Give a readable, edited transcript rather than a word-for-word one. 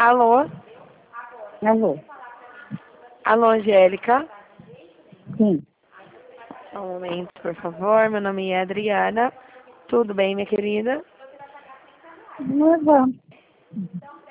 Alô? Alô? Alô, Angélica? Sim. Só um momento, por favor. Meu nome é Adriana. Tudo bem, minha querida? Não é bom.